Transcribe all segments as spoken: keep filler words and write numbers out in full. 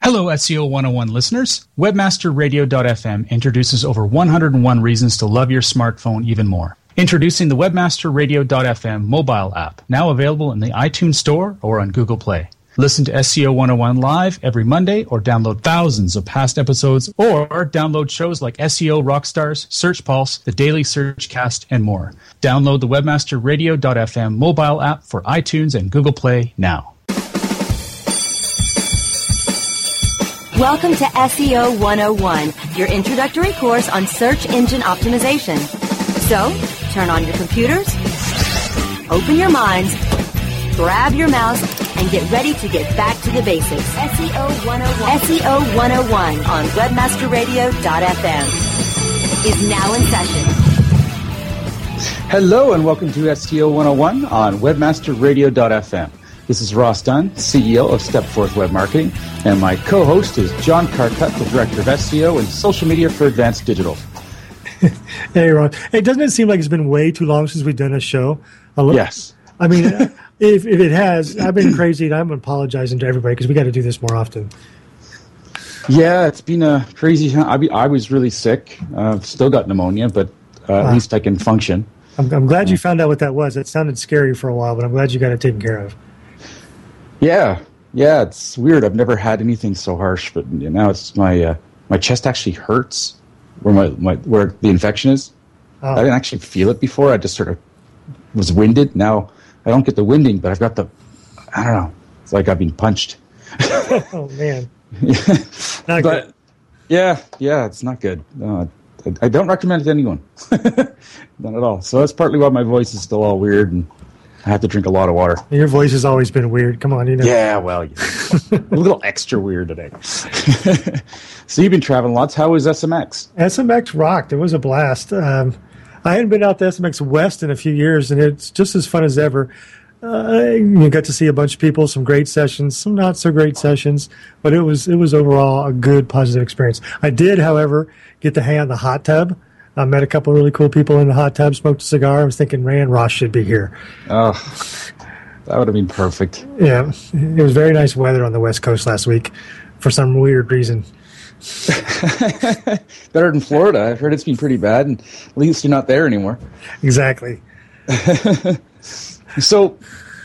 Hello, S E O one oh one listeners. Webmaster Radio dot f m introduces over one hundred one reasons to love your smartphone even more. Introducing the Webmaster Radio dot f m mobile app, now available in the iTunes Store or on Google Play. Listen to S E O one oh one live every Monday, or download thousands of past episodes, or download shows like S E O Rockstars, Search Pulse, The Daily Searchcast, and more. Download the Webmaster Radio dot f m mobile app for iTunes and Google Play now. Welcome to S E O one oh one, your introductory course on search engine optimization. So, turn on your computers, open your minds, grab your mouse, and get ready to get back to the basics. S E O one oh one. S E O one oh one on Webmaster Radio dot f m is now in session. Hello and welcome to S E O one oh one on Webmaster Radio dot f m. This is Ross Dunn, C E O of Stepforth Web Marketing, and my co-host is John Carcutt, the Director of S E O and Social Media for Advanced Digital. Hey, Ron. Hey, doesn't it seem like it's been way too long since we've done a show? A lo- yes. I mean, if, if it has, I've been crazy, and I'm apologizing to everybody because we got to do this more often. Yeah, it's been a crazy time. I, be, I was really sick. Uh, still got pneumonia, but uh, wow. At least I can function. I'm, I'm glad you found out what that was. It sounded scary for a while, but I'm glad you got it taken care of. Yeah, yeah, it's weird. I've never had anything so harsh, but now it's my uh, my chest actually hurts where my, my where the infection is. Oh. I didn't actually feel it before. I just sort of was winded. Now I don't get the winding, but I've got the, I don't know. It's like I've been punched. Oh man, not but good. yeah, yeah, it's not good. No, I, I don't recommend it to anyone. Not at all. So that's partly why my voice is still all weird and I have to drink a lot of water. Your voice has always been weird. Come on, you know. Yeah, well, yeah. A little extra weird today. So you've been traveling lots. How was S M X? S M X rocked. It was a blast. Um, I hadn't been out to S M X West in a few years, and it's just as fun as ever. Uh, you got to see a bunch of people, some great sessions, some not so great sessions, but it was it was overall a good, positive experience. I did, however, get to hang out in the hot tub. I met a couple of really cool people in the hot tub, smoked a cigar. I was thinking, man, Ross should be here. Oh, that would have been perfect. Yeah, it was very nice weather on the West Coast last week for some weird reason. Better than Florida. I've heard it's been pretty bad, and at least you're not there anymore. Exactly. So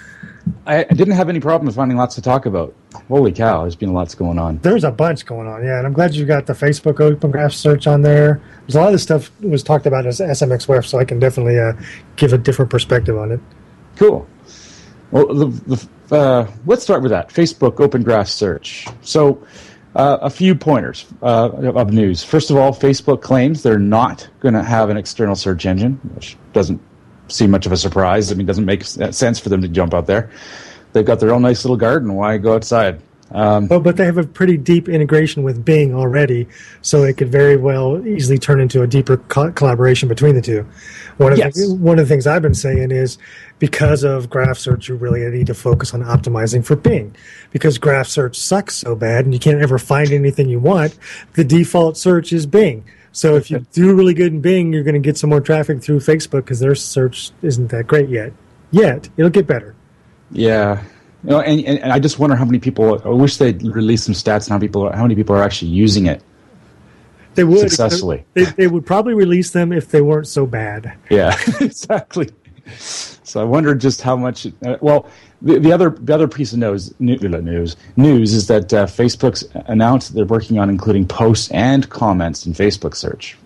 I, I didn't have any problem finding lots to talk about. Holy cow, there's been lots going on. There's a bunch going on, yeah, and I'm glad you got the Facebook Open Graph search on there. There's a lot of this stuff was talked about as S M X Web, so I can definitely uh, give a different perspective on it. Cool. Well, the, the, uh, let's start with that. Facebook Open Graph search. So uh, a few pointers uh, of news. First of all, Facebook claims they're not going to have an external search engine, which doesn't seem much of a surprise. I mean, it doesn't make sense for them to jump out there. They've got their own nice little garden. Why go outside? Um, well, but they have a pretty deep integration with Bing already, so it could very well easily turn into a deeper co- collaboration between the two. One of, yes. the, one of the things I've been saying is because of Graph Search, you really need to focus on optimizing for Bing. Because Graph Search sucks so bad and you can't ever find anything you want, the default search is Bing. So if you do really good in Bing, you're going to get some more traffic through Facebook because their search isn't that great yet. Yet. It'll get better. Yeah. You know, and, and I just wonder how many people, I wish they'd release some stats on how, people, how many people are actually using it. They would. Successfully. They, they would probably release them if they weren't so bad. Yeah, exactly. So I wonder just how much, uh, well, the, the other the other piece of news news, news is that uh, Facebook's announced they're working on including posts and comments in Facebook search.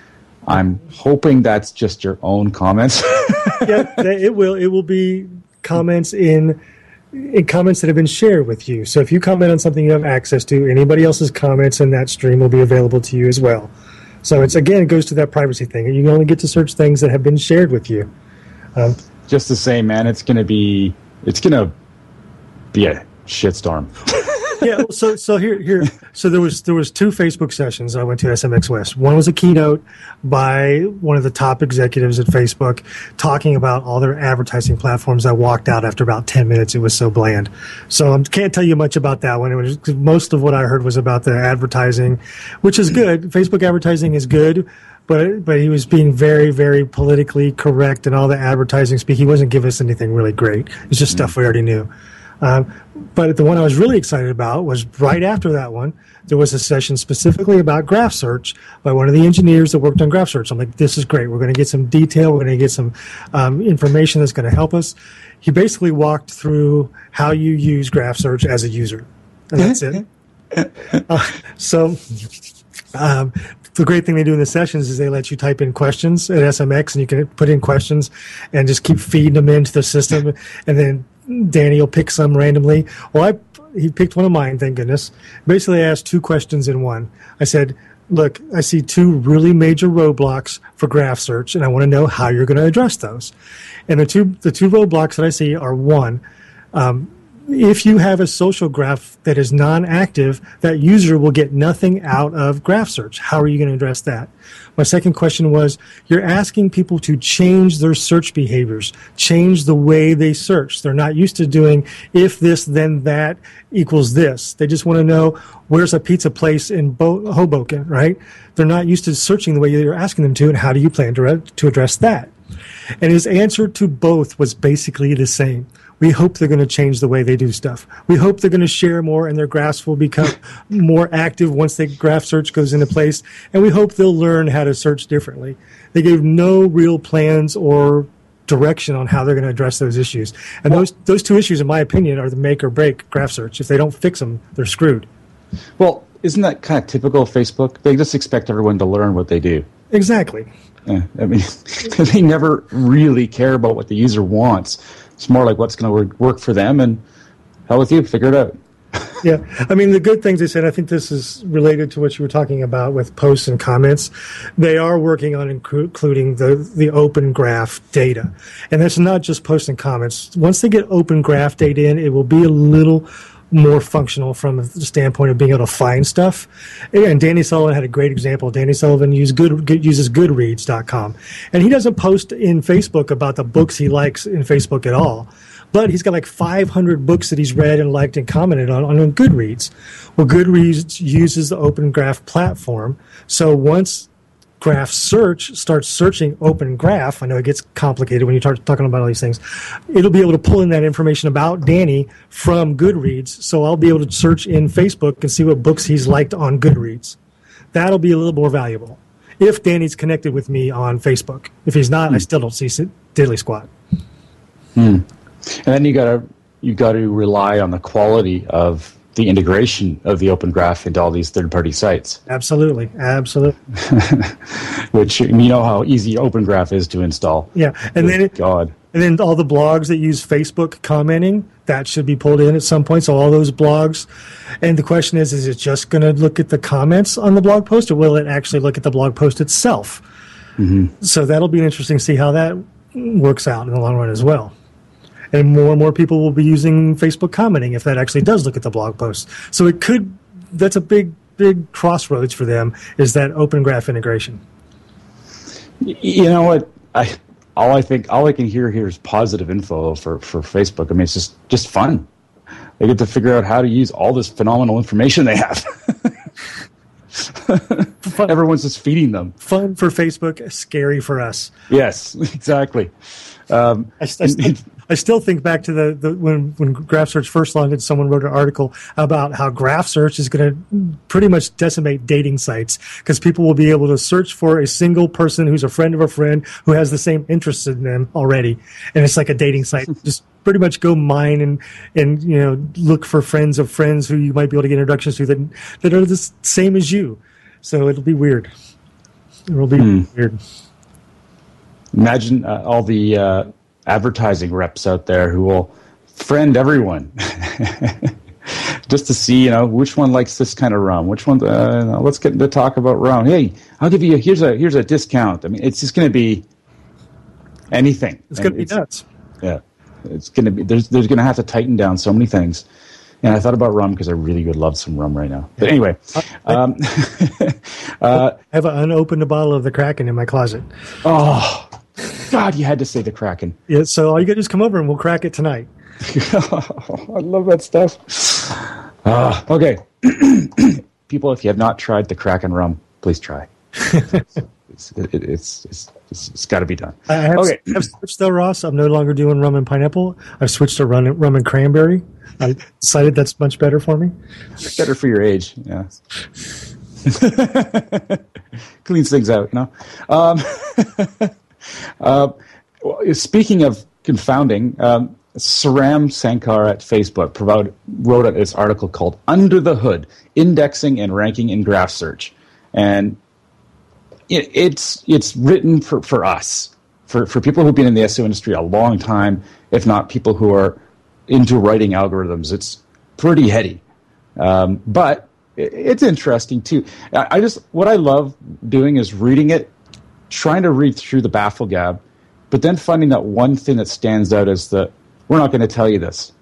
I'm hoping that's just your own comments. Yeah, it will. It will be comments in, in comments that have been shared with you. So if you comment on something you have access to, anybody else's comments in that stream will be available to you as well. So it's again, it goes to that privacy thing. You only get to search things that have been shared with you. Um, just the same, man. It's gonna be. It's gonna be a shitstorm. Yeah. So so here here so there was there was two Facebook sessions I went to S M X West. One was a keynote by one of the top executives at Facebook talking about all their advertising platforms. I walked out after about ten minutes. It was so bland. So I can't tell you much about that one. It was, most of what I heard was about the advertising, which is good. Facebook advertising is good. But but he was being very, very politically correct and all the advertising speak. He wasn't giving us anything really great. It's just mm-hmm. stuff we already knew. Um, but the one I was really excited about was right after that one, there was a session specifically about graph search by one of the engineers that worked on graph search. I'm like, this is great. We're going to get some detail. We're going to get some um, information that's going to help us. He basically walked through how you use graph search as a user. And that's it. uh, so um, the great thing they do in the sessions is they let you type in questions at S M X, and you can put in questions and just keep feeding them into the system. And then Danny will pick some randomly. Well, I he picked one of mine, thank goodness. Basically, I asked two questions in one. I said, look, I see two really major roadblocks for graph search, and I want to know how you're going to address those. And the two the two roadblocks that I see are, one, um, if you have a social graph that is non-active, that user will get nothing out of graph search. How are you going to address that? My second question was, you're asking people to change their search behaviors, change the way they search. They're not used to doing if this, then that equals this. They just want to know where's a pizza place in Bo- Hoboken, right? They're not used to searching the way you're asking them to, and how do you plan to, re- to address that? And his answer to both was basically the same. We hope they're going to change the way they do stuff. We hope they're going to share more, and their graphs will become more active once the graph search goes into place. And we hope they'll learn how to search differently. They gave no real plans or direction on how they're going to address those issues. And well, those those two issues, in my opinion, are the make or break graph search. If they don't fix them, they're screwed. Well, isn't that kind of typical of Facebook? They just expect everyone to learn what they do. Exactly. Yeah, I mean, they never really care about what the user wants. It's more like what's going to work for them, and hell with you, figure it out. Yeah, I mean, the good things they said, I think this is related to what you were talking about with posts and comments. They are working on inclu- including the, the open graph data. And that's not just posts and comments. Once they get open graph data in, it will be a little more functional from the standpoint of being able to find stuff. And Danny Sullivan had a great example. Danny Sullivan use good, good, uses Goodreads dot com. And he doesn't post in Facebook about the books he likes in Facebook at all. But he's got like five hundred books that he's read and liked and commented on, on Goodreads. Well, Goodreads uses the Open Graph platform. So once Graph Search starts searching Open Graph, I know it gets complicated when you start talking about all these things, it'll be able to pull in that information about Danny from Goodreads. So I'll be able to search in Facebook and see what books he's liked on Goodreads. That'll be a little more valuable if Danny's connected with me on Facebook. If he's not, hmm. I still don't see diddly squat. Hmm. And then you gotta you got to rely on the quality of the integration of the Open Graph into all these third-party sites. Absolutely, absolutely. Which, you know how easy Open Graph is to install. Yeah, and Good then it, God, and then all the blogs that use Facebook commenting, that should be pulled in at some point. So all those blogs, and the question is: is it just going to look at the comments on the blog post, or will it actually look at the blog post itself? Mm-hmm. So that'll be interesting to see how that works out in the long run as well. And more and more people will be using Facebook commenting if that actually does look at the blog post. So it could, that's a big, big crossroads for them, is that Open Graph integration. You know what? I all I think, all I can hear here is positive info for, for Facebook. I mean, it's just, just fun. They get to figure out how to use all this phenomenal information they have. Everyone's just feeding them. Fun for Facebook, scary for us. Yes, exactly. Um, I, I, still, I still think back to the, the when when Graph Search first launched, someone wrote an article about how Graph Search is going to pretty much decimate dating sites because people will be able to search for a single person who's a friend of a friend who has the same interests in them already, and it's like a dating site. Just pretty much go mine and and you know look for friends of friends who you might be able to get introductions to that that are the same as you. So it'll be weird. It'll be hmm. weird. Imagine uh, all the uh, advertising reps out there who will friend everyone just to see, you know, which one likes this kind of rum. Which one? Uh, let's get to talk about rum. Hey, I'll give you a, here's a here's a discount. I mean, it's just going to be anything. It's going to be nuts. Yeah, it's going to be. There's there's going to have to tighten down so many things. And I thought about rum because I really would love some rum right now. But anyway, um, uh, I have an unopened bottle of the Kraken in my closet. Oh. God, you had to say the Kraken. Yeah, so all you got to do is come over and we'll crack it tonight. I love that stuff. Uh, okay. People, if you have not tried the Kraken rum, please try. it's, it's, it's, it's It's, it's got to be done. I have, okay. I've switched though, Ross. I'm no longer doing rum and pineapple. I've switched to rum and, rum and cranberry. I decided that's much better for me. Better for your age, yeah. Cleans things out, you know. Um, uh, speaking of confounding, um, Saram Sankar at Facebook provide, wrote this article called "Under the Hood: Indexing and Ranking in Graph Search," and it, it's it's written for, for us, for for people who've been in the S E O industry a long time, if not people who are into writing algorithms. It's pretty heady, um, but it, it's interesting too. I, I just what I love doing is reading it, trying to read through the baffle gab, but then finding that one thing that stands out as the we're not going to tell you this.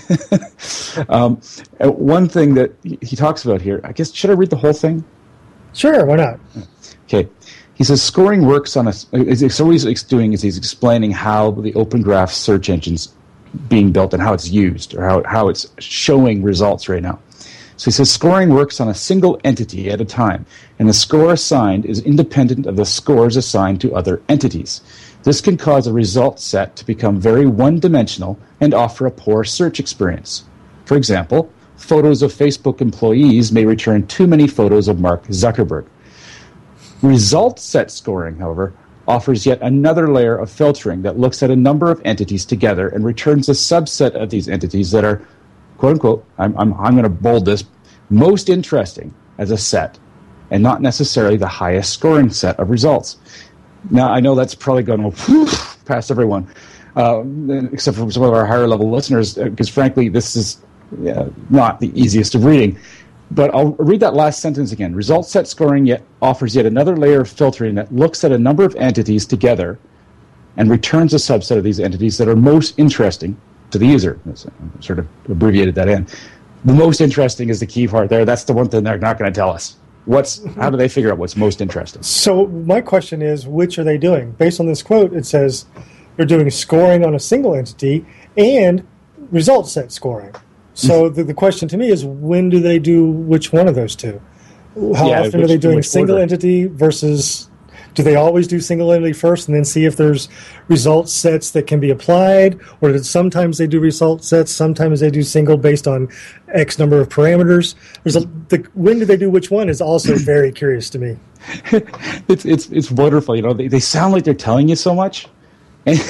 um, one thing that he talks about here, I guess, should I read the whole thing? Sure, why not? Okay. He says scoring works on a. So what he's doing is he's explaining how the Open Graph search engine's being built and how it's used, or how how it's showing results right now. So he says scoring works on a single entity at a time, and the score assigned is independent of the scores assigned to other entities. This can cause a result set to become very one-dimensional and offer a poor search experience. For example, photos of Facebook employees may return too many photos of Mark Zuckerberg. Result set scoring, however, offers yet another layer of filtering that looks at a number of entities together and returns a subset of these entities that are, quote-unquote, I'm, I'm, I'm going to bold this, most interesting as a set, and not necessarily the highest scoring set of results. Now, I know that's probably going to past everyone, uh, except for some of our higher-level listeners, because, frankly, this is uh, not the easiest of reading. But I'll read that last sentence again. Result set scoring yet offers yet another layer of filtering that looks at a number of entities together and returns a subset of these entities that are most interesting to the user. I sort of abbreviated that in. The most interesting is the key part there. That's the one thing they're not going to tell us. What's how do they figure out what's most interesting? So my question is, which are they doing? Based on this quote, it says they're doing scoring on a single entity and result set scoring. So the, the question to me is, when do they do which one of those two? How yeah, often which, are they doing single order? entity versus, do they always do single entity first and then see if there's result sets that can be applied? Or did sometimes they do result sets, sometimes they do single based on X number of parameters? There's a, the, when do they do which one is also very curious to me. it's it's it's wonderful. You know, they, they sound like they're telling you so much. And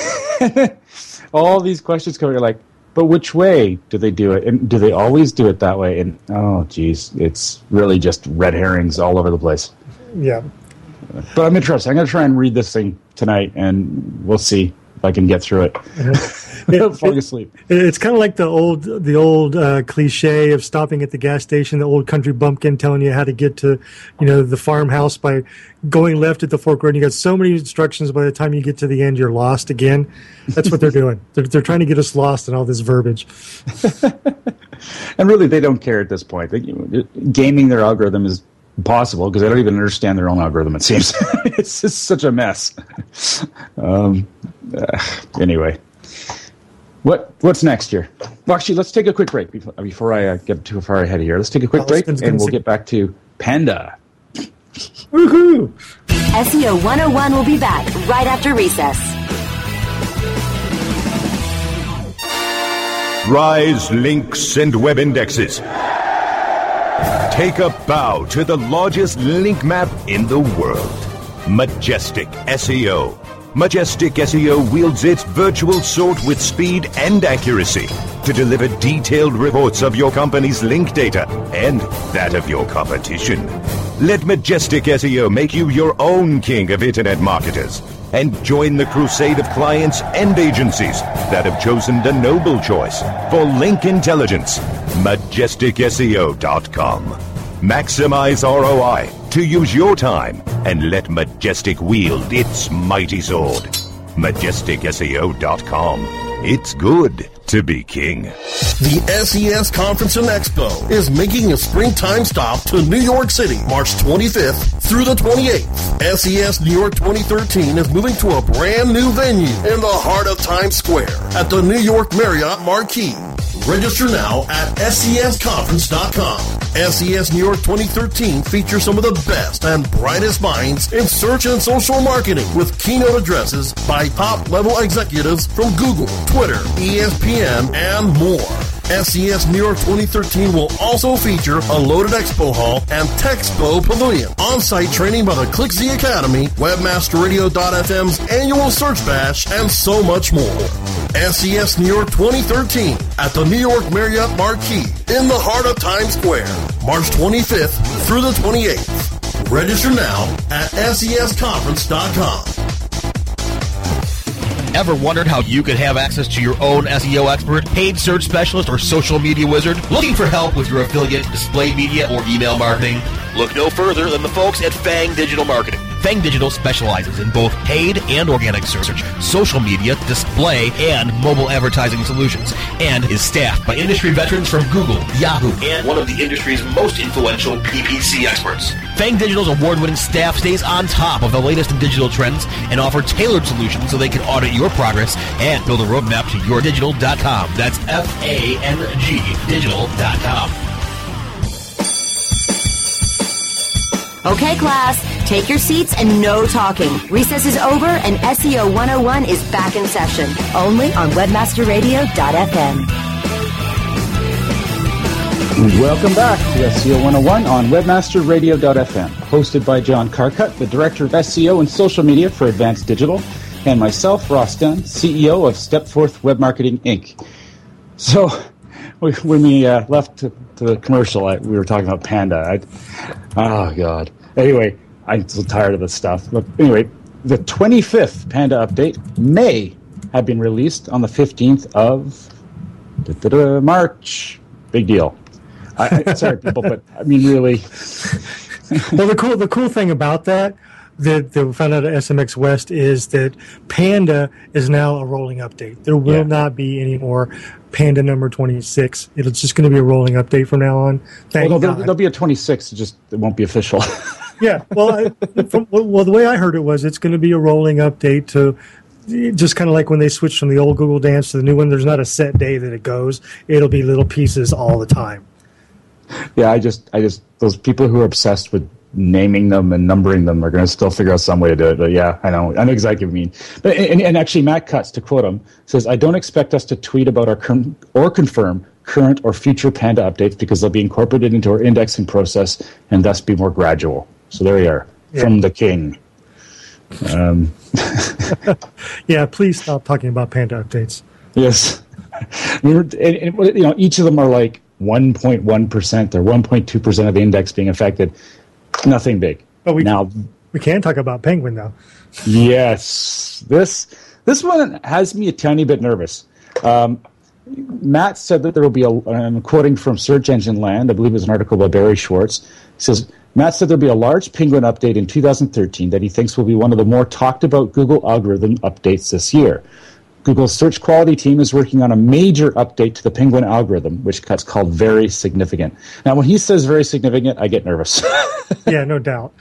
all these questions come, you're like, but which way do they do it? And do they always do it that way? And, oh, geez, it's really just red herrings all over the place. Yeah. But I'm interested. I'm going to try and read this thing tonight, and we'll see if I can get through it. it Falling asleep. It, it's kind of like the old the old uh, cliche of stopping at the gas station, the old country bumpkin telling you how to get to, you know, the farmhouse by going left at the fork road. You got so many instructions, by the time you get to the end, you're lost again. That's what they're doing. They're, they're trying to get us lost in all this verbiage. And really, they don't care at this point. They, gaming their algorithm is impossible because they don't even understand their own algorithm, it seems. It's just such a mess. Um, uh, anyway. What What's next here? Well, actually, let's take a quick break before, before I uh, get too far ahead of here. Let's take a quick break, and we'll get back to Panda. Woohoo! S E O one oh one will be back right after recess. Rise, links, and web indexes. Take a bow to the largest link map in the world. Majestic S E O. Majestic S E O wields its virtual sword with speed and accuracy to deliver detailed reports of your company's link data and that of your competition. Let Majestic S E O make you your own king of internet marketers and join the crusade of clients and agencies that have chosen the noble choice for link intelligence. Majestic S E O dot com. Maximize R O I to use your time and let Majestic wield its mighty sword. Majestic S E O dot com. It's good to be king. The S E S Conference and Expo is making a springtime stop to New York City, March twenty-fifth through the twenty-eighth. S E S New York twenty thirteen is moving to a brand new venue in the heart of Times Square at the New York Marriott Marquis. Register now at S C S conference dot com. S C S New York twenty thirteen features some of the best and brightest minds in search and social marketing with keynote addresses by top-level executives from Google, Twitter, E S P N, and more. S C S New York twenty thirteen will also feature a loaded expo hall and Texpo Pavilion, on-site training by the ClickZ Academy, Webmaster Radio dot f m's annual Search Bash, and so much more. S C S New York twenty thirteen at the New York Marriott Marquis in the heart of Times Square, March twenty-fifth through the twenty-eighth. Register now at S C S conference dot com. Ever wondered how you could have access to your own S E O expert, paid search specialist, or social media wizard? Looking for help with your affiliate, display media, or email marketing? Look no further than the folks at Fang Digital Marketing. Fang Digital specializes in both paid and organic search, social media, display, and mobile advertising solutions, and is staffed by industry veterans from Google, Yahoo, and one of the industry's most influential P P C experts. Fang Digital's award-winning staff stays on top of the latest in digital trends and offer tailored solutions so they can audit your progress and build a roadmap to your digital dot com. That's F A N G digital dot com. Okay, class, take your seats and no talking. Recess is over and S E O one oh one is back in session, only on Webmaster Radio dot f m. Welcome back to S E O one oh one on Webmaster Radio dot f m, hosted by John Carcutt, the Director of S E O and Social Media for Advanced Digital, and myself, Ross Dunn, C E O of Stepforth Web Marketing, Incorporated. So, we, when we uh, left to, to the commercial, I, we were talking about Panda. I, oh, God. Anyway, I'm so tired of this stuff. But anyway, the twenty-fifth Panda update may have been released on the fifteenth of March. Big deal. I, I, sorry, people, but I mean, really. Well, the cool the cool thing about that that, that we found out at S M X West is that Panda is now a rolling update. There will yeah. not be any more Panda number twenty-six. It's just going to be a rolling update from now on. Thank well, God. There'll, there'll be a twenty-six. It just it won't be official. Yeah. Well, I, from, well, the way I heard it was it's going to be a rolling update to. Just kind of like when they switched from the old Google Dance to the new one, there's not a set day that it goes. It'll be little pieces all the time. Yeah, I just, I just, those people who are obsessed with naming them and numbering them are going to still figure out some way to do it. But yeah, I know, I know exactly what you mean. But and, and actually, Matt Cutts, to quote him, says, "I don't expect us to tweet about our current or confirm current or future Panda updates because they'll be incorporated into our indexing process and thus be more gradual." So there you are, yeah. From the king. Um. Yeah, please stop talking about Panda updates. Yes, and, and, you know, each of them are like one point one percent or one point two percent of the index being affected. Nothing big. But we now we can talk about Penguin though. Yes, this this one has me a tiny bit nervous. Um, Matt said that there will be a. I'm quoting from Search Engine Land. I believe it was an article by Barry Schwartz. He says, Matt said there'll be a large Penguin update in two thousand thirteen that he thinks will be one of the more talked about Google algorithm updates this year. Google's search quality team is working on a major update to the Penguin algorithm, which Cut's called very significant. Now, when he says very significant, I get nervous. Yeah, no doubt.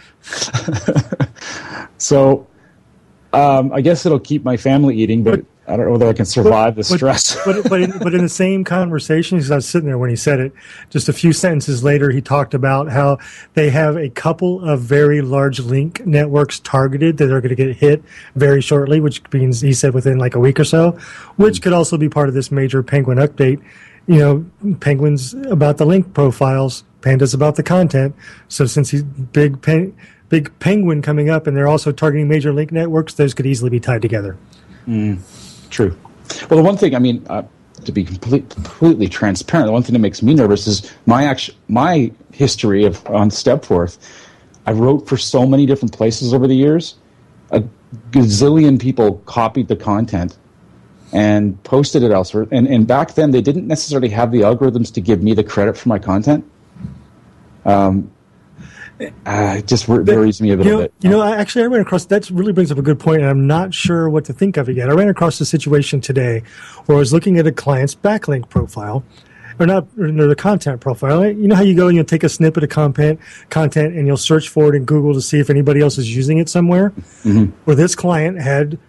So, um, I guess it'll keep my family eating, but, but I don't know whether I can survive but, the stress. But but, but, in, but in the same conversation, because I was sitting there when he said it, just a few sentences later, he talked about how they have a couple of very large link networks targeted that are going to get hit very shortly, which means he said within like a week or so, which mm. could also be part of this major Penguin update. You know, Penguin's about the link profiles, Panda's about the content. So since he's big, pen, big Penguin coming up, and they're also targeting major link networks, those could easily be tied together. Mm. True. Well, the one thing, I mean, uh, to be complete, completely transparent, the one thing that makes me nervous is my actu- my history of on Stepforth. I wrote for so many different places over the years. A gazillion people copied the content and posted it elsewhere. And, and back then, they didn't necessarily have the algorithms to give me the credit for my content. Um, Uh, it just worries me a little you know, bit. You know, I, actually, I ran across, that really brings up a good point, and I'm not sure what to think of it yet. I ran across a situation today where I was looking at a client's backlink profile, or not, or the content profile. You know how you go and you'll take a snippet of content, content and you'll search for it in Google to see if anybody else is using it somewhere? Mm-hmm. Where this client had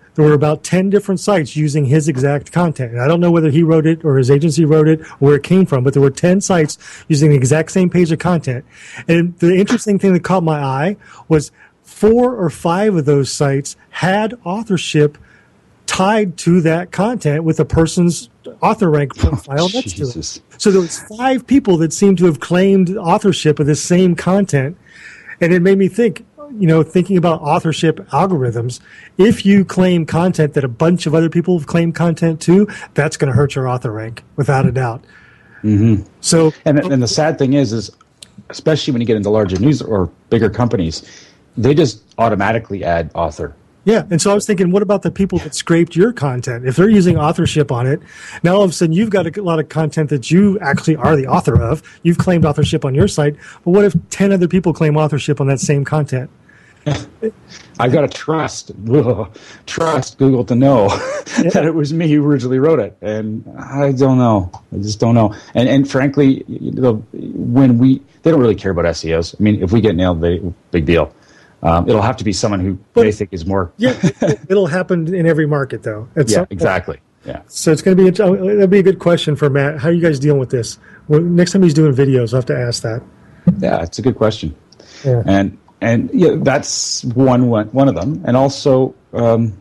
there were about ten different sites using his exact content. And I don't know whether he wrote it or his agency wrote it or where it came from, but there were ten sites using the exact same page of content. And the interesting thing that caught my eye was four or five of those sites had authorship tied to that content with a person's author rank profile oh, next Jesus. to it. So there was five people that seemed to have claimed authorship of the same content. And it made me think, you know, thinking about authorship algorithms, if you claim content that a bunch of other people have claimed content too, that's going to hurt your author rank, without a doubt. Mm-hmm. So, and, and the sad thing is, is especially when you get into larger news or bigger companies, they just automatically add author. Yeah, and so I was thinking, what about the people that scraped your content? If they're using authorship on it, now all of a sudden you've got a lot of content that you actually are the author of. You've claimed authorship on your site, but what if ten other people claim authorship on that same content? I've got to trust, ugh, trust Google to know yeah. that it was me who originally wrote it, and I don't know. I just don't know. And and frankly, you know, when we they don't really care about S E Os. I mean, if we get nailed, they big deal. Um, it'll have to be someone who but, they think is more. yeah, it, it'll happen in every market, though. At yeah, exactly. Yeah. So it's going to be a, that'd be a good question for Matt. How are you guys dealing with this? Well, next time he's doing videos, I'll have to ask that. Yeah, it's a good question. Yeah. And and yeah, that's one one one of them. And also, um,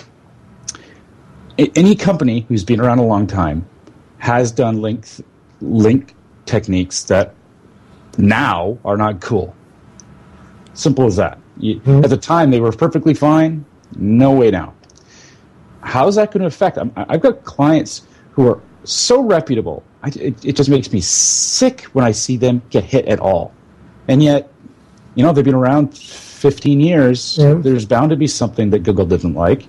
any company who's been around a long time has done link link techniques that now are not cool. Simple as that. You, mm-hmm. At the time, they were perfectly fine. No way now. How is that going to affect? I'm, I've got clients who are so reputable. I, it, it just makes me sick when I see them get hit at all. And yet, you know, they've been around fifteen years. Mm-hmm. There's bound to be something that Google doesn't like.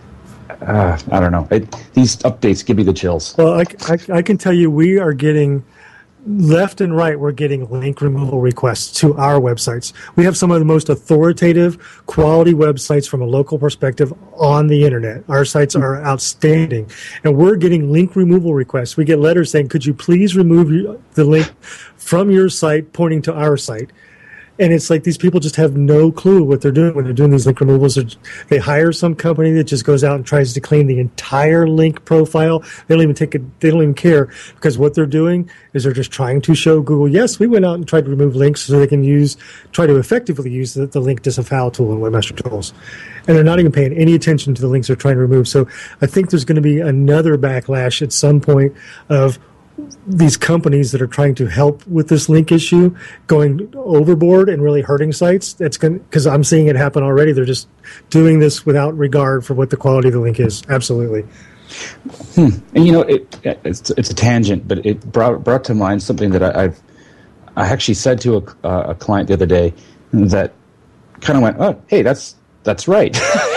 Uh, I don't know. It, these updates give me the chills. Well, I, I, I can tell you we are getting... left and right, we're getting link removal requests to our websites. We have some of the most authoritative, quality websites from a local perspective on the internet. Our sites are outstanding, and we're getting link removal requests. We get letters saying, could you please remove the link from your site pointing to our site? And it's like these people just have no clue what they're doing when they're doing these link removals. They hire some company that just goes out and tries to clean the entire link profile. They don't even take it. They don't even care, because what they're doing is they're just trying to show Google, yes, we went out and tried to remove links so they can use, try to effectively use the, the link disavow tool in Webmaster Tools. And they're not even paying any attention to the links they're trying to remove. So I think there's going to be another backlash at some point of these companies that are trying to help with this link issue going overboard and really hurting sites. That's going because I'm seeing it happen already. They're just doing this without regard for what the quality of the link is. Absolutely. Hmm. And you know, it, it's it's a tangent, but it brought brought to mind something that I, I've I actually said to a, uh, a client the other day that kind of went, oh, hey, that's that's right.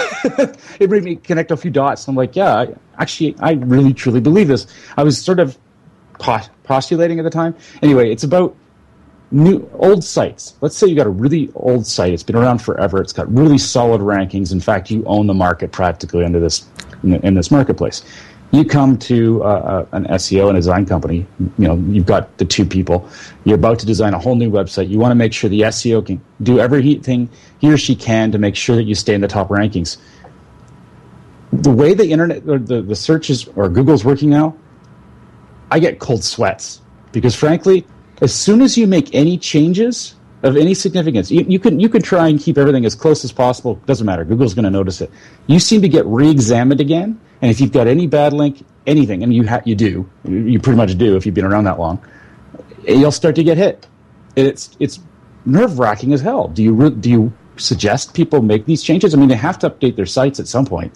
It made me connect a few dots. I'm like, yeah, I, actually, I really truly believe this. I was sort of postulating at the time. Anyway, it's about new old sites. Let's say you got a really old site. It's been around forever. It's got really solid rankings. In fact, you own the market practically under this in, in this marketplace. You come to uh, an S E O and a design company. You know, you've got the two people. You're about to design a whole new website. You want to make sure the S E O can do everything he or she can to make sure that you stay in the top rankings. The way the internet, or the the search is, or Google's working now, I get cold sweats because, frankly, as soon as you make any changes of any significance, you, you can you can try and keep everything as close as possible. Doesn't matter. Google's going to notice it. You seem to get re-examined again, and if you've got any bad link, anything, and you ha- you do, you pretty much do if you've been around that long, you'll start to get hit. It's it's nerve-wracking as hell. Do you re- do you suggest people make these changes? I mean, they have to update their sites at some point.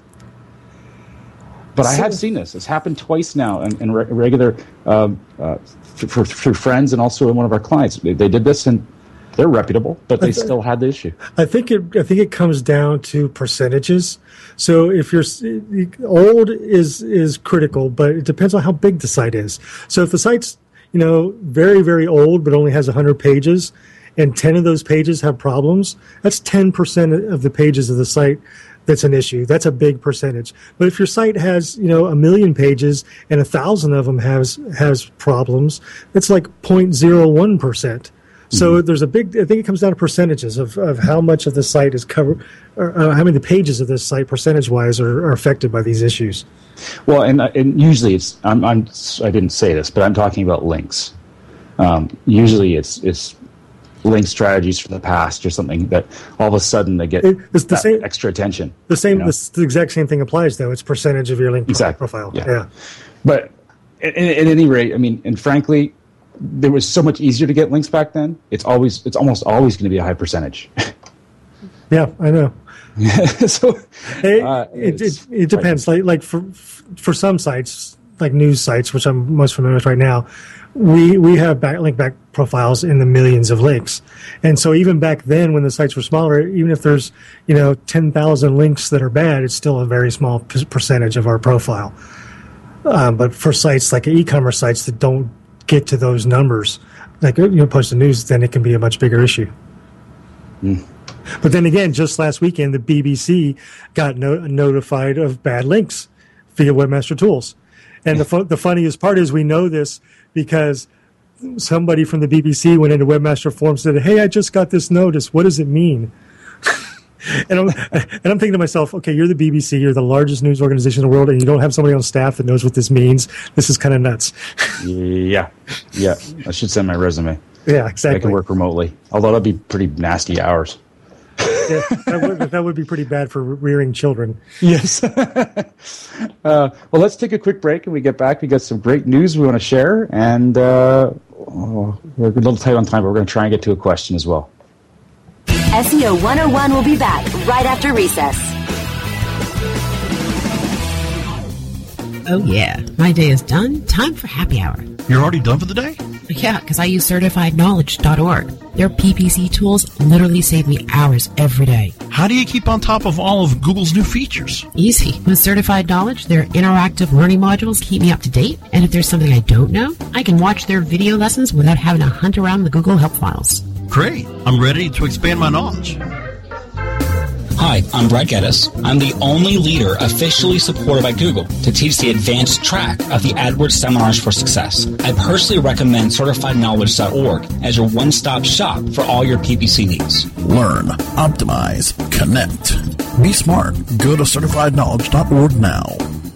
But I have seen this. It's happened twice now in, in re- regular, um, uh, for, for friends and also in one of our clients. They, they did this, and they're reputable, but they still had the issue. I think it. I think it comes down to percentages. So if you're old is is critical, but it depends on how big the site is. So if the site's you know very very old but only has one hundred pages, and ten of those pages have problems, that's ten percent of the pages of the site that's an issue. That's a big percentage. But if your site has, you know, a million pages and a thousand of them has has problems, it's like zero point zero one percent. So mm-hmm. there's a big, I think it comes down to percentages of, of how much of the site is covered, or uh, how many of the pages of this site percentage-wise are, are affected by these issues. Well, and, and usually it's, I'm, I'm, I didn't say this, but I'm talking about links. Um, usually it's, it's link strategies from the past or something that all of a sudden they get it, it's the that same, extra attention. The same, you know? the, the exact same thing applies, though. It's percentage of your link exactly. profile. Yeah. yeah. But at, at any rate, I mean, and frankly, there was so much easier to get links back then. It's always, it's almost always going to be a high percentage. Yeah, I know. so it, uh, it, it, it depends. Like like for for some sites, like news sites, which I'm most familiar with right now, we we have back, link back profiles in the millions of links. And so even back then, when the sites were smaller, even if there's you know ten thousand links that are bad, it's still a very small p- percentage of our profile. Um, but for sites like e-commerce sites that don't get to those numbers, like you know, post the news, then it can be a much bigger issue. Mm. But then again, just last weekend, the B B C got no- notified of bad links via Webmaster Tools. And the fu- the funniest part is we know this because somebody from the B B C went into Webmaster Forums and said, "Hey, I just got this notice. What does it mean?" and, I'm, and I'm thinking to myself, okay, you're the B B C, you're the largest news organization in the world, and you don't have somebody on staff that knows what this means. This is kind of nuts. yeah, yeah. I should send my resume. Yeah, exactly. I can work remotely, although that'd be pretty nasty hours. Yeah, that would, that would be pretty bad for rearing children. Yes. uh, well, let's take a quick break, and we get back. We got some great news we want to share, and uh, oh, we're a little tight on time, but we're going to try and get to a question as well. S E O one oh one will be back right after recess. Oh yeah, my day is done. Time for happy hour. You're already done for the day? Yeah, because I use certified knowledge dot org. Their P P C tools literally save me hours every day. How do you keep on top of all of Google's new features? Easy. With Certified Knowledge, their interactive learning modules keep me up to date. And if there's something I don't know, I can watch their video lessons without having to hunt around the Google Help files. Great. I'm ready to expand my knowledge. Hi, I'm Brad Geddes. I'm the only leader officially supported by Google to teach the advanced track of the AdWords Seminars for Success. I personally recommend certified knowledge dot org as your one-stop shop for all your P P C needs. Learn, optimize, connect. Be smart. Go to certified knowledge dot org now.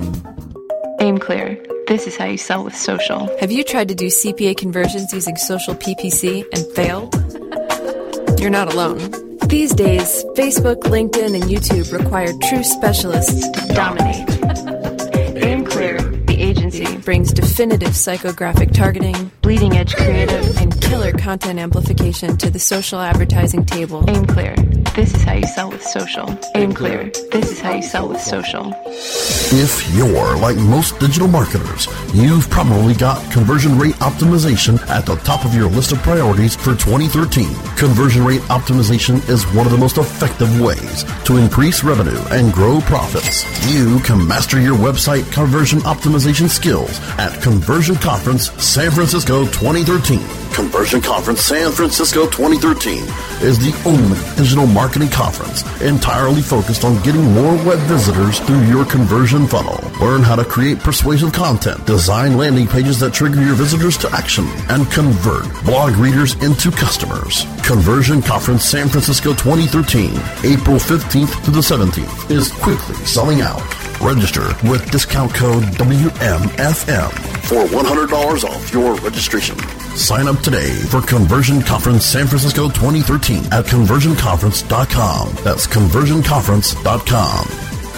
Aim clear. This is how you sell with social. Have you tried to do C P A conversions using social P P C and failed? You're not alone. These days, Facebook, LinkedIn, and YouTube require true specialists to dominate. Aim Clear, the agency, brings definitive psychographic targeting, bleeding-edge creative, and killer content amplification to the social advertising table. Aim Clear, this is how you sell with social. Aim Clear, this is how you sell with social. If you're like most digital marketers, you've probably got conversion rate optimization at the top of your list of priorities for twenty thirteen. Conversion rate optimization is one of the most effective ways to increase revenue and grow profits. You can master your website conversion optimization skills at Conversion Conference San Francisco twenty thirteen. Conversion Conference San Francisco twenty thirteen is the only digital marketing conference entirely focused on getting more web visitors through your conversion funnel. Learn how to create persuasive content, design landing pages that trigger your visitors to action, and convert blog readers into customers. Conversion Conference San Francisco twenty thirteen, April fifteenth to the seventeenth, is quickly selling out. Register with discount code W M F M for one hundred dollars off your registration. Sign up today for Conversion Conference San Francisco twenty thirteen at conversion conference dot com. That's conversion conference dot com.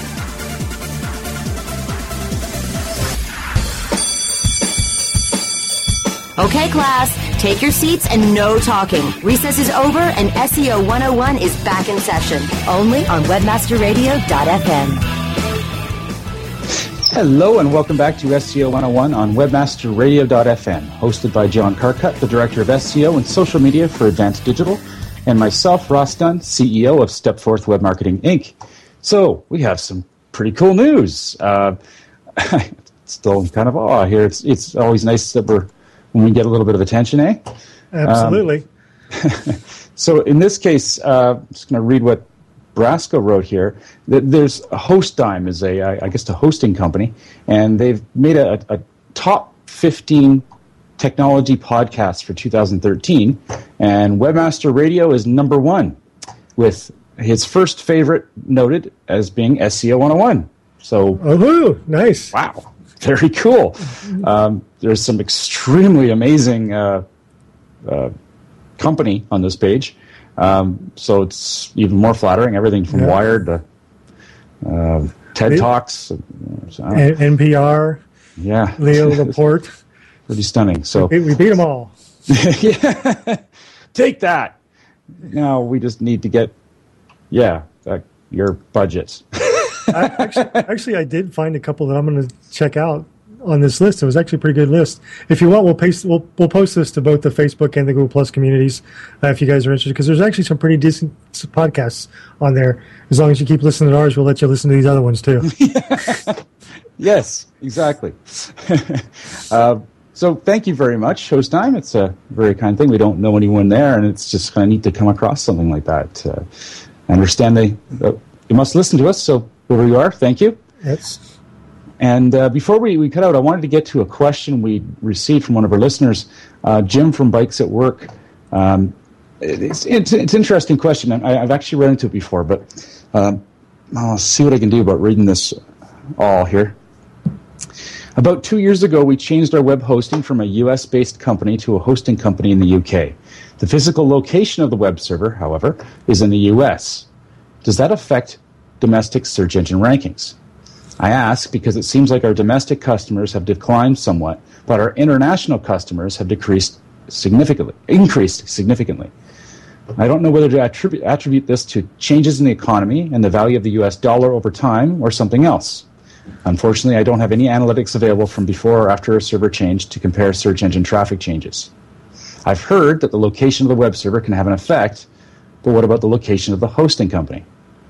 Okay, class, take your seats and no talking. Recess is over and S E O one oh one is back in session. Only on webmaster radio dot f m. Hello and welcome back to S E O one oh one on webmaster radio dot f m, hosted by John Carcutt, the Director of S E O and Social Media for Advanced Digital, and myself, Ross Dunn, C E O of Stepforth Web Marketing, Incorporated. So, we have some pretty cool news. Uh, still kind of awe here. It's, it's always nice that we're, when we get a little bit of attention, eh? Absolutely. Um, so, in this case, uh, I'm just going to read what Brasco wrote here. There's a HostDime is a, I guess, a hosting company, and they've made a, a top fifteen technology podcasts for two thousand thirteen, and Webmaster Radio is number one, with his first favorite noted as being S E O one oh one. So, oh, nice! Wow, very cool. Um, there's some extremely amazing uh, uh, company on this page, um, so it's even more flattering. Everything from yeah. Wired to uh, TED Talks, uh, N P R, yeah, Leo Laporte. Pretty stunning. So we, we beat them all. Yeah, take that. Now we just need to get, yeah, uh, your budgets. I, actually, actually, I did find a couple that I'm going to check out on this list. It was actually a pretty good list. If you want, we'll paste we'll we'll post this to both the Facebook and the Google Plus communities uh, if you guys are interested, because there's actually some pretty decent podcasts on there. As long as you keep listening to ours, we'll let you listen to these other ones too. Yes, exactly. uh, So thank you very much, Host Time. It's a very kind thing. We don't know anyone there, and it's just kind of neat to come across something like that. Uh, I understand they uh, you must listen to us, so whoever you are, thank you. Yes. And uh, before we, we cut out, I wanted to get to a question we received from one of our listeners, uh, Jim from Bikes at Work. Um, it's, it's, it's an interesting question. I, I've actually run into it before, but um, I'll see what I can do about reading this all here. About two years ago, we changed our web hosting from a U S-based company to a hosting company in the U K. The physical location of the web server, however, is in the U S. Does that affect domestic search engine rankings? I ask because it seems like our domestic customers have declined somewhat, but our international customers have decreased significantly, increased significantly. I don't know whether to attribute, attribute this to changes in the economy and the value of the U S dollar over time or something else. Unfortunately, I don't have any analytics available from before or after a server change to compare search engine traffic changes. I've heard that the location of the web server can have an effect, but what about the location of the hosting company?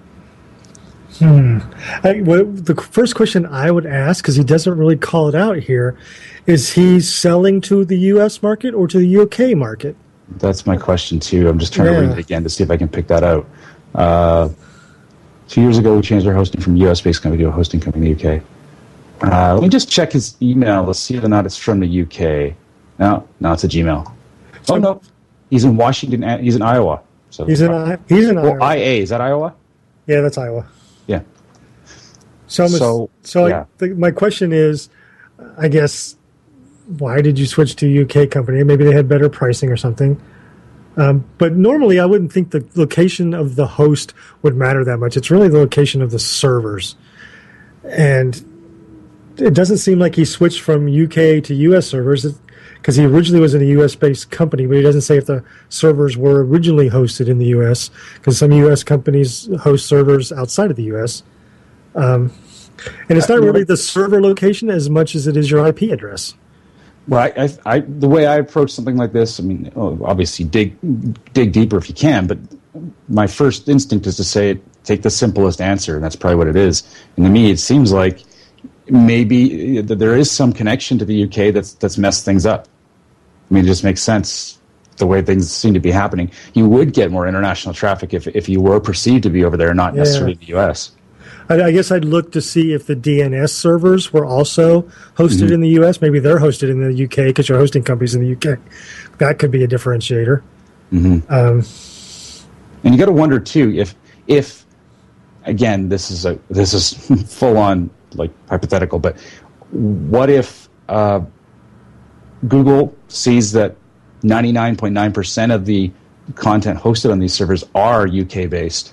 Hmm. I, well, the first question I would ask, because he doesn't really call it out here, is he selling to the U S market or to the U K market? That's my question, too. I'm just trying yeah. to read it again to see if I can pick that out. Uh, Two years ago, we changed our hosting from U S-based company to a hosting company in the U K. Uh, let me just check his email to see whether or not it's from the U K. No, no, it's a Gmail. Oh, no. He's in Washington. He's in Iowa. So he's in, I, he's in well, Iowa. I A. Is that Iowa? Yeah, that's Iowa. Yeah. So, so, so yeah. I, the, my question is, I guess, why did you switch to a U K company? Maybe they had better pricing or something. Um, but normally, I wouldn't think the location of the host would matter that much. It's really the location of the servers. And it doesn't seem like he switched from U K to U S servers, because he originally was in a U S-based company, but he doesn't say if the servers were originally hosted in the U S, because some U S companies host servers outside of the U S. Um, and it's not really the server location as much as it is your I P address. Well, I, I, I, the way I approach something like this, I mean, obviously dig dig deeper if you can, but my first instinct is to say take the simplest answer, and that's probably what it is. And to me, it seems like maybe there is some connection to the U K that's that's messed things up. I mean, it just makes sense the way things seem to be happening. You would get more international traffic if if you were perceived to be over there, not yeah. necessarily the U S. I guess I'd look to see if the D N S servers were also hosted mm-hmm. in the U S. Maybe they're hosted in the U K because your hosting company's in the U K. That could be a differentiator. Mm-hmm. Um, and you got to wonder too if, if again, this is a this is full on like hypothetical, but what if uh, Google sees that ninety-nine point nine percent of the content hosted on these servers are U K based?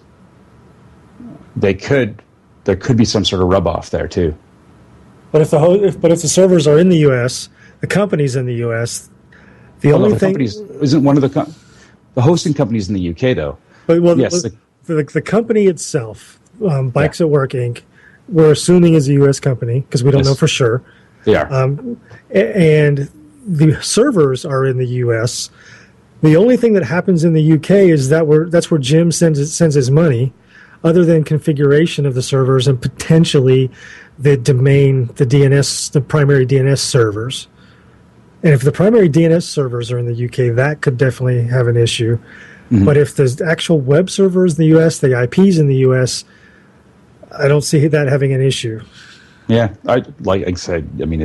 They could. There could be some sort of rub-off there too. But if the ho- if, but if the servers are in the U S, the company's in the U S, the well, only the thing company's, isn't one of the com- the hosting companies in the U K though. But well, yes, the, the, the, the company itself, um, Bikes yeah. at Work Incorporated, we're assuming is a U S company because we don't yes. know for sure. They are, um, and the servers are in the U S. The only thing that happens in the U K is that we're that's where Jim sends sends his money. Other than configuration of the servers and potentially the domain, the D N S, the primary D N S servers. And if the primary D N S servers are in the U K, that could definitely have an issue. Mm-hmm. But if the actual web servers in the U S, the I Ps in the U S, I don't see that having an issue. Yeah, I like I said. I mean, it's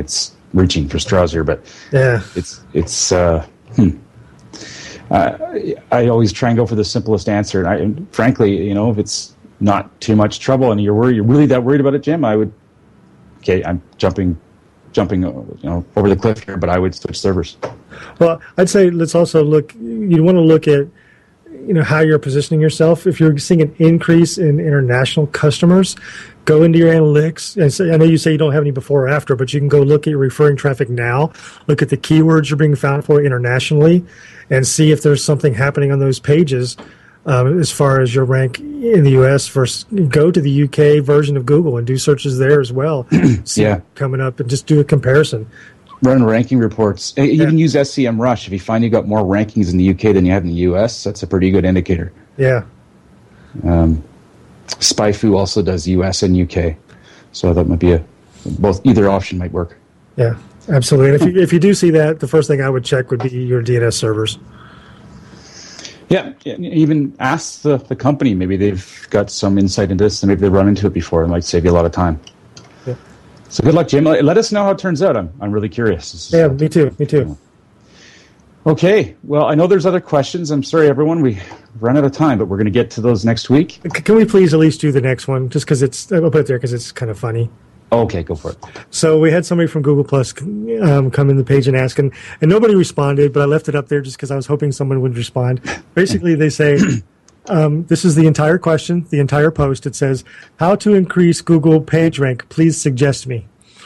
reaching for straws here, but yeah, it's it's. Uh, hmm. uh, I always try and go for the simplest answer, and, I, and frankly, you know, if it's not too much trouble and you're worried, you're really that worried about it, Jim, I would. Okay, I'm jumping, jumping, you know, over the cliff here, but I would switch servers. Well, I'd say let's also look. You want to look at, you know, how you're positioning yourself. If you're seeing an increase in international customers, go into your analytics. And say, I know you say you don't have any before or after, but you can go look at your referring traffic now. Look at the keywords you're being found for internationally, and see if there's something happening on those pages. Um, as far as your rank in the U S, versus go to the U K version of Google and do searches there as well. See yeah. coming up and just do a comparison. Run ranking reports. You yeah. can use S C M Rush. If you find you got more rankings in the U K than you have in the U S, that's a pretty good indicator. Yeah. Um, SpyFu also does U S and U K, so that might be a both. Either option might work. Yeah, absolutely. And if you if you do see that, the first thing I would check would be your D N S servers. Yeah, even ask the, the company. Maybe they've got some insight into this, and maybe they've run into it before. It might save you a lot of time. Yeah. So good luck, Jim. Let us know how it turns out. I'm I'm really curious. Yeah, me too. Me too. Okay. Well, I know there's other questions. I'm sorry, everyone. We run out of time, but we're going to get to those next week. Can we please at least do the next one, just because it's? I'll put it there because it's kind of funny. Okay, go for it. So we had somebody from Google Plus um, come in the page and ask, and, and nobody responded, but I left it up there just because I was hoping someone would respond. Basically, they say, um, this is the entire question, the entire post. It says, how to increase Google page rank, please suggest me.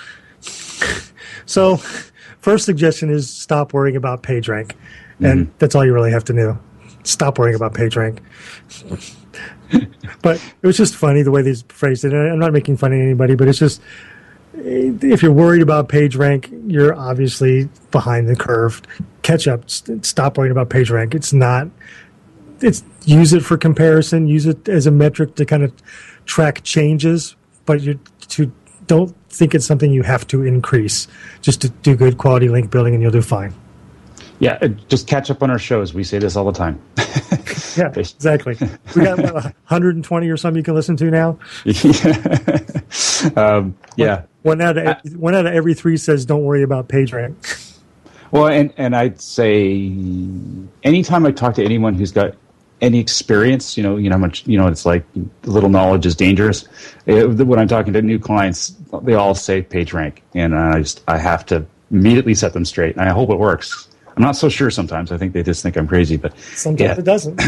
So first suggestion is stop worrying about page rank. And mm-hmm. that's all you really have to do. Stop worrying about page rank. But it was just funny the way they phrased it. I'm not making fun of anybody, but it's just, if you're worried about page rank, you're obviously behind the curve. Catch up. Stop worrying about page rank. It's not, it's use it for comparison, use it as a metric to kind of track changes, but you to don't think it's something you have to increase. Just to do good quality link building and you'll do fine. Yeah, just catch up on our shows. We say this all the time. Yeah, exactly. We got what, one hundred twenty or something you can listen to now. Yeah. um, yeah. One, one out of every, one out of every three says, "Don't worry about page rank." Well, and and I'd say, anytime I talk to anyone who's got any experience, you know, you know how much, you know, it's like little knowledge is dangerous. It, when I'm talking to new clients, they all say page rank, and I just I have to immediately set them straight, and I hope it works. I'm not so sure sometimes. I think they just think I'm crazy, but sometimes yeah. it doesn't.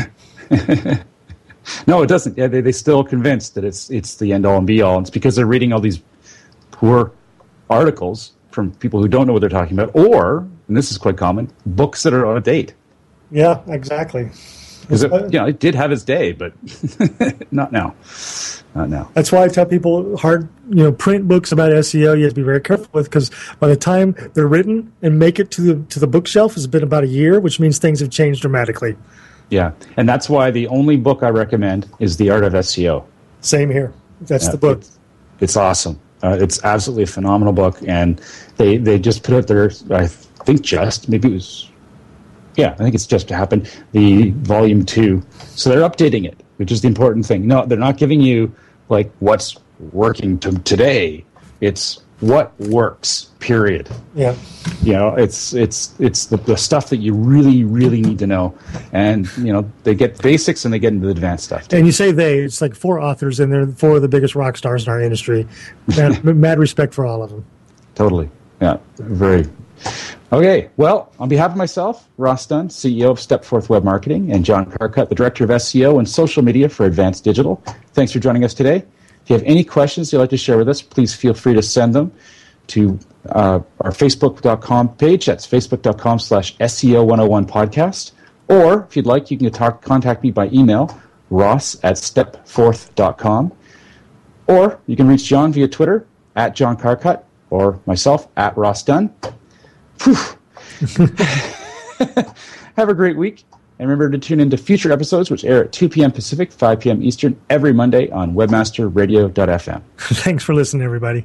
No, it doesn't. Yeah, they they still convinced that it's it's the end all and be all. It's because they're reading all these poor articles from people who don't know what they're talking about, or, and this is quite common, books that are out of date. Yeah, exactly. Because it, you know, it did have its day, but not now. Not now. That's why I tell people hard, you know, print books about S E O you have to be very careful with, because by the time they're written and make it to the to the bookshelf, it's been about a year, which means things have changed dramatically. Yeah, and that's why the only book I recommend is The Art of S E O. Same here. That's yeah, the book. It's, it's awesome. Uh, it's absolutely a phenomenal book, and they they just put out there, I think just, maybe it was, yeah, I think it's just happened, the volume two. So they're updating it, which is the important thing. No, they're not giving you, like, what's working to today. It's what works, period. Yeah. You know, it's it's it's the, the stuff that you really, really need to know. And, you know, they get basics and they get into the advanced stuff, too. And you say they, it's like four authors, and they're four of the biggest rock stars in our industry. Mad, mad respect for all of them. Totally. Yeah, very. Okay, well, on behalf of myself, Ross Dunn, C E O of Stepforth Web Marketing, and John Carcutt, the Director of S E O and Social Media for Advanced Digital, thanks for joining us today. If you have any questions you'd like to share with us, please feel free to send them to uh, our Facebook dot com page. That's facebook dot com slash S E O one oh one podcast. Or, if you'd like, you can talk, contact me by email, ross at stepforth dot com. Or you can reach John via Twitter, at John Carcutt, or myself, at Ross Dunn. Have a great week, and remember to tune into future episodes, which air at two p.m. Pacific, five p.m. Eastern, every Monday on webmaster radio dot f m. Thanks for listening, everybody.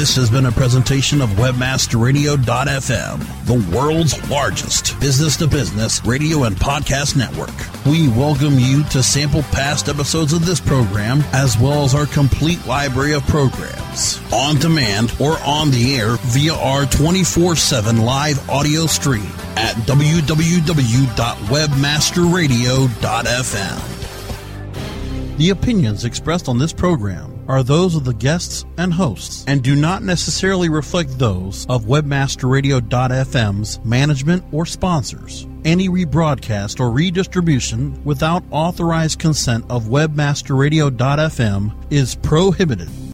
This has been a presentation of Webmaster Radio dot f m, the world's largest business-to-business radio and podcast network. We welcome you to sample past episodes of this program, as well as our complete library of programs, on demand or on the air via our twenty-four seven live audio stream at w w w dot webmaster radio dot f m. The opinions expressed on this program are those of the guests and hosts and do not necessarily reflect those of Webmaster Radio dot f m's management or sponsors. Any rebroadcast or redistribution without authorized consent of Webmaster Radio dot f m is prohibited.